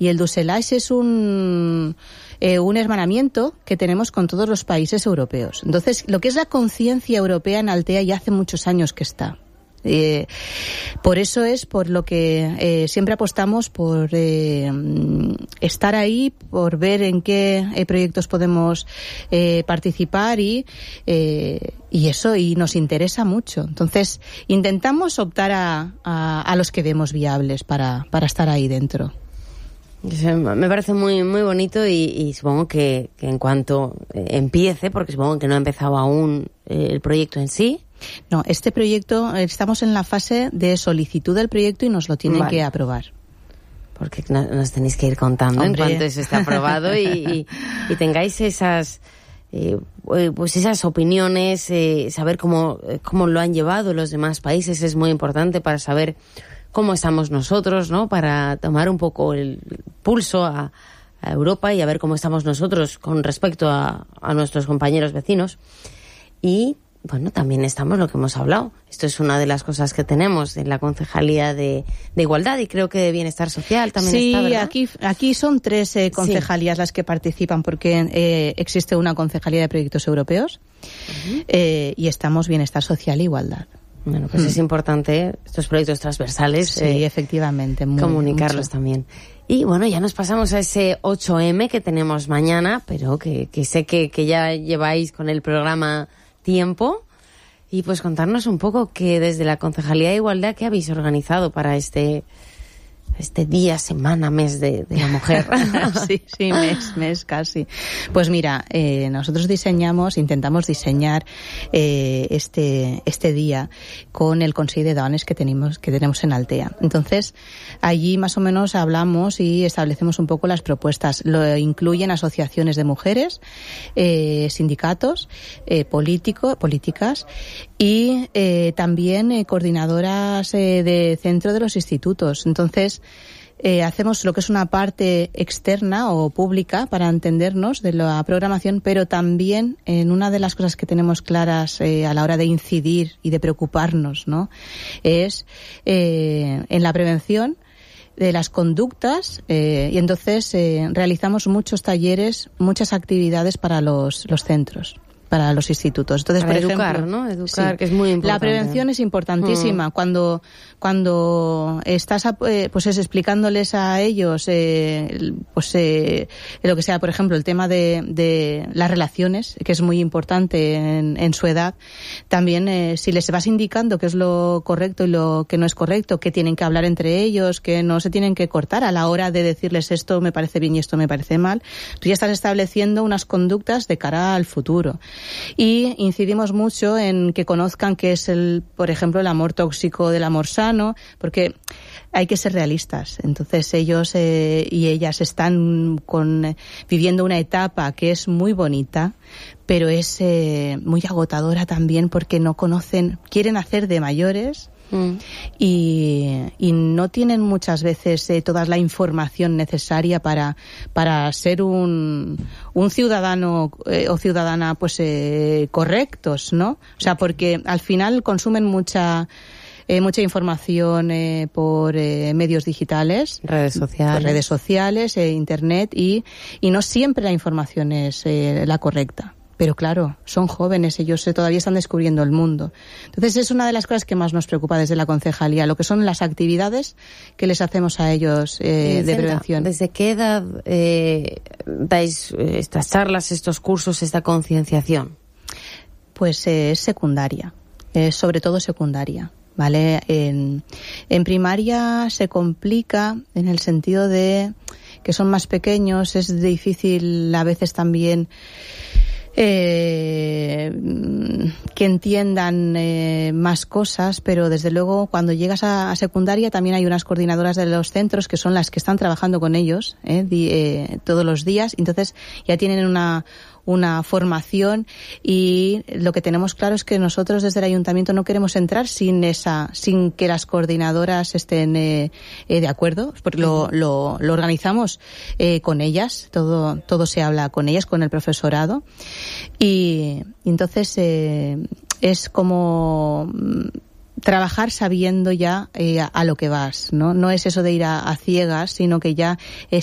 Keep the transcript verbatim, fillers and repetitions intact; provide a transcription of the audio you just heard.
Y el Duselage es un... Eh, un hermanamiento que tenemos con todos los países europeos. Entonces, lo que es la conciencia europea en Altea ya hace muchos años que está. Eh, por eso es por lo que eh, siempre apostamos por eh, estar ahí, por ver en qué eh, proyectos podemos eh, participar y eh, y eso, y nos interesa mucho. Entonces, intentamos optar a, a, a los que vemos viables para, para estar ahí dentro. Me parece muy muy bonito y, y supongo que, que en cuanto empiece, porque supongo que no ha empezado aún eh, el proyecto en sí. No, este proyecto, estamos en la fase de solicitud del proyecto y nos lo tienen vale. que aprobar. Porque nos tenéis que ir contando Hombre. en cuanto eso está aprobado y, y, y tengáis esas eh, pues esas opiniones, eh, saber cómo, cómo lo han llevado los demás países es muy importante para saber cómo estamos nosotros, ¿no? Para tomar un poco el pulso a, a Europa y a ver cómo estamos nosotros con respecto a, a nuestros compañeros vecinos. Y, bueno, también estamos lo que hemos hablado. Esto es una de las cosas que tenemos en la Concejalía de, de Igualdad y creo que de Bienestar Social también sí, está, ¿verdad? Sí, aquí, aquí son tres eh, concejalías sí. las que participan porque eh, existe una Concejalía de Proyectos Europeos uh-huh. eh, y estamos Bienestar Social e Igualdad. Bueno, pues hmm. es importante estos proyectos transversales. Sí, eh, efectivamente. Muy, comunicarlos mucho. también. Y bueno, ya nos pasamos a ese ocho eme que tenemos mañana, pero que, que sé que, que ya lleváis con el programa tiempo. Y pues contarnos un poco que desde la Concejalía de Igualdad, ¿qué habéis organizado para este... este día, semana, mes de, de la mujer? sí, sí, mes, mes casi. Pues mira, eh, nosotros diseñamos, intentamos diseñar eh, este este día con el Consell de Dones que tenemos que tenemos en Altea. Entonces, allí más o menos hablamos y establecemos un poco las propuestas. Lo incluyen asociaciones de mujeres, eh, sindicatos, eh, político, políticas y eh, también eh, coordinadoras eh, de centro de los institutos. Entonces, Eh, hacemos lo que es una parte externa o pública para entendernos de la programación, pero también en una de las cosas que tenemos claras eh, a la hora de incidir y de preocuparnos, ¿no? Es eh, en la prevención de las conductas eh, y entonces eh, realizamos muchos talleres, muchas actividades para los, los centros, para los institutos. Entonces, para por educar, ejemplo, ¿no? Educar, sí, que es muy importante. La prevención es importantísima. Mm. Cuando cuando estás eh, pues es explicándoles a ellos eh, pues eh, lo que sea, por ejemplo, el tema de, de las relaciones, que es muy importante en, en su edad, también eh, si les vas indicando qué es lo correcto y lo que no es correcto, que tienen que hablar entre ellos, que no se tienen que cortar a la hora de decirles esto me parece bien y esto me parece mal, tú ya estás estableciendo unas conductas de cara al futuro. Y incidimos mucho en que conozcan qué es el, por ejemplo, el amor tóxico del amor sano, porque hay que ser realistas. Entonces ellos eh, y ellas están con, eh, viviendo una etapa que es muy bonita, pero es eh, muy agotadora también porque no conocen, quieren hacer de mayores. Mm. Y, y no tienen muchas veces eh, toda la información necesaria para para ser un un ciudadano eh, o ciudadana pues eh, correctos, ¿no? O sea, porque al final consumen mucha eh, mucha información eh, por eh, medios digitales, redes sociales, por redes sociales, eh, internet y y no siempre la información es eh, la correcta. Pero claro, son jóvenes, ellos todavía están descubriendo el mundo. Entonces es una de las cosas que más nos preocupa desde la concejalía, lo que son las actividades que les hacemos a ellos eh, de prevención. ¿Desde qué edad eh, dais estas charlas, estos cursos, esta concienciación? Pues eh, es secundaria, eh, sobre todo secundaria. ¿Vale? En, en primaria se complica en el sentido de que son más pequeños, es difícil a veces también Eh, que entiendan eh, más cosas, pero desde luego cuando llegas a, a secundaria también hay unas coordinadoras de los centros que son las que están trabajando con ellos eh, di, eh, todos los días, entonces ya tienen una una formación y lo que tenemos claro es que nosotros desde el ayuntamiento no queremos entrar sin esa, sin que las coordinadoras estén eh, eh, de acuerdo, porque lo, lo, lo organizamos eh, con ellas, todo, todo se habla con ellas, con el profesorado y, y entonces eh, es como trabajar sabiendo ya eh, a, a lo que vas, ¿no? No es eso de ir a, a ciegas, sino que ya eh,